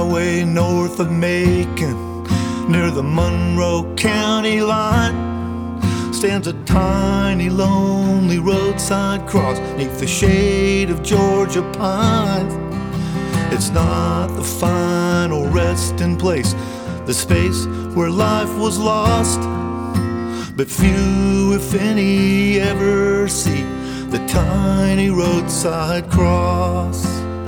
highway north of Macon, near the Monroe County line, stands a tiny, lonely roadside cross neath the shade of Georgia pines. It's not the final resting place, the space where life was lost, but few, if any, ever see the tiny roadside cross.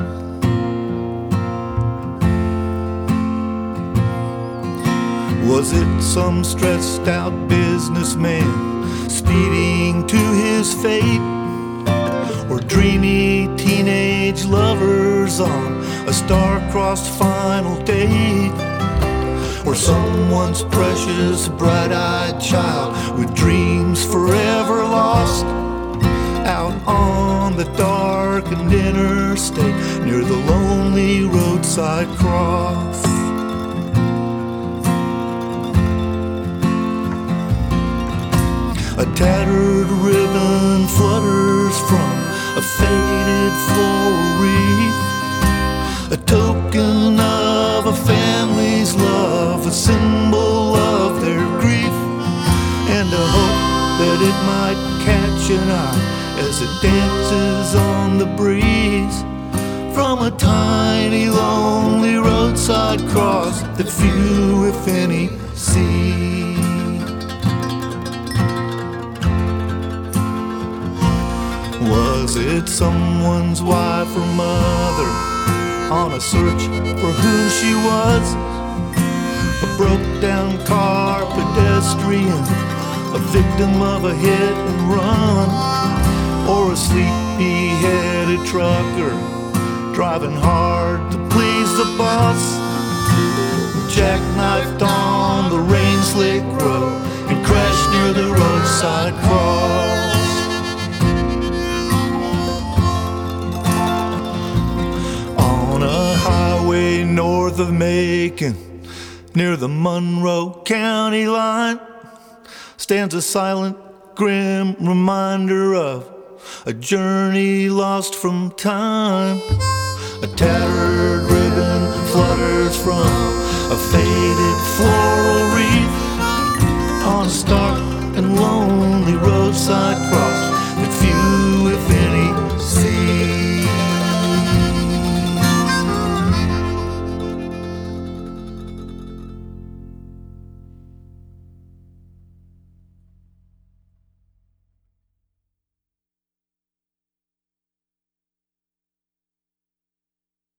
Was it some stressed out businessman speeding to his fate, or dreamy teenage lovers on a star-crossed final date, or someone's precious bright-eyed child with dreams forever lost out on the darkened interstate near the lonely roadside cross? A tattered ribbon flutters from a faded floral wreath, a token of a family's love, a symbol of their grief, and a hope that it might catch an eye as it dances on the breeze from a tiny, lonely roadside cross that few, if any, see. Was it someone's wife or mother on a search for who she was? A broke-down car pedestrian, a victim of a hit and run, or a sleepy-headed trucker driving hard to please the boss, jackknifed on the rain-slick road and crashed near the roadside cross? Highway north of Macon, near the Monroe County line, stands a silent, grim reminder of a journey lost from time. A tattered ribbon flutters from a faded floral wreath on a stark and lonely roadside cross.